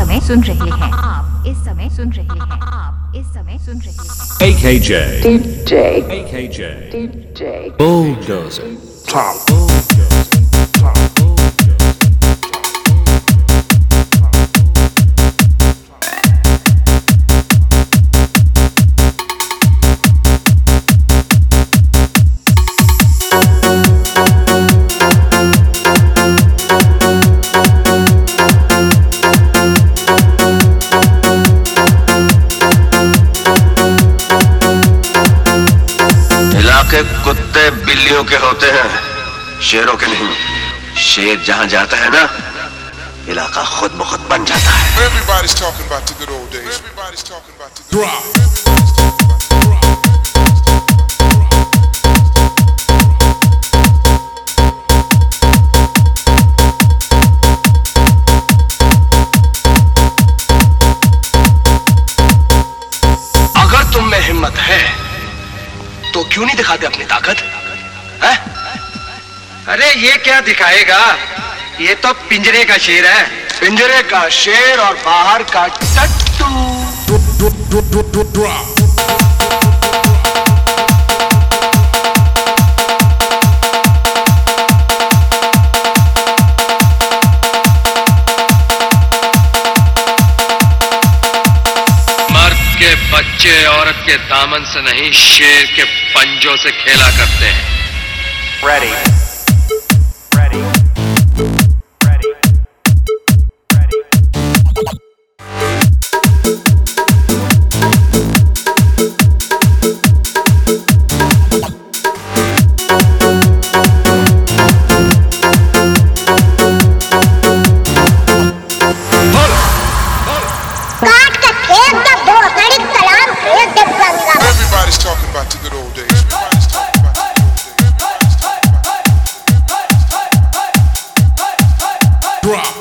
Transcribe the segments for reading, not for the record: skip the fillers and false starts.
समय सुन रहे हैं आप इस समय सुन रहे हैं आप इस समय सुन रहे हैं AKJ Bulldozer Top कुत्ते बिल्लियों के होते हैं, शेरों के नहीं। शेर जहां जाता है ना, इलाका खुद ब खुद बन जाता है। Everybody's talking about the good old days. Everybody's talking about the good old days. अगर तुम में हिम्मत है तो क्यों नहीं दिखाते अपनी ताकत? है? अरे ये क्या दिखाएगा? ये तो पिंजरे का शेर है। पिंजरे का शेर और बाहर का टट्टू। बच्चे औरत के दामन से नहीं, शेर के पंजों से खेला करते हैं। Ready. Everybody's talking about the good old days. Everybody's talking about the good old days.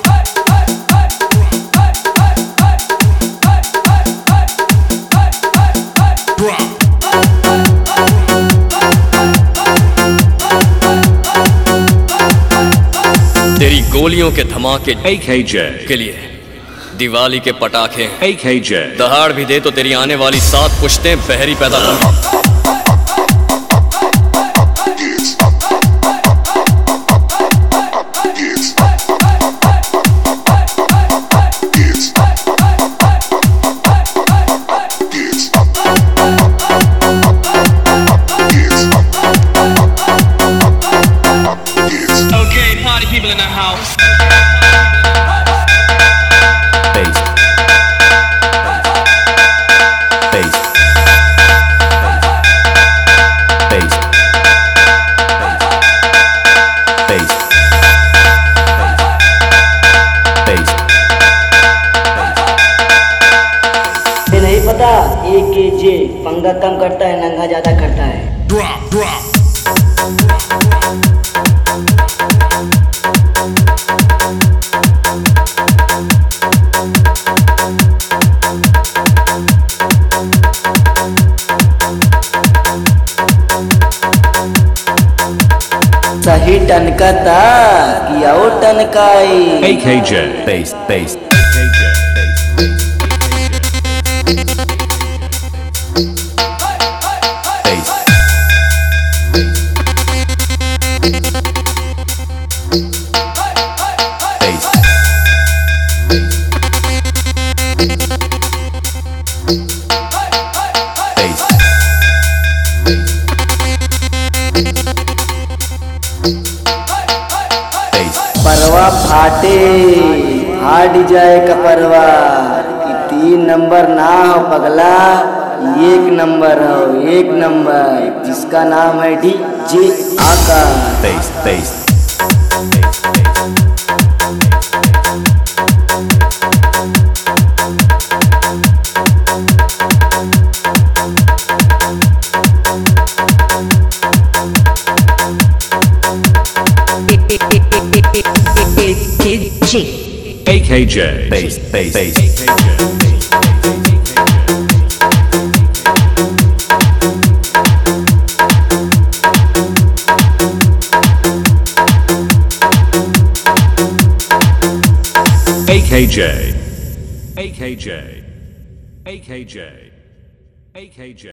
तेरी गोलियों के धमाके AKJ के लिए दिवाली के पटाखे AKJ दहाड़ भी दे तो तेरी आने वाली 7 पुश्तें बहरी पैदा होंगी। Okay, party people in the house. नहीं पता AKJ पंगा कम करता है, नंगा ज्यादा करता है। सही टनकता कि आओ टनकाई। AKJ Bass परवा फाटे फाट जाए कपरवा कि 3 नंबर ना हो पगला, 1 नंबर हो, 1 नंबर जिसका नाम है DJ आकाश। Bass AKJ AKJ AKJ. AKJ. AKJ.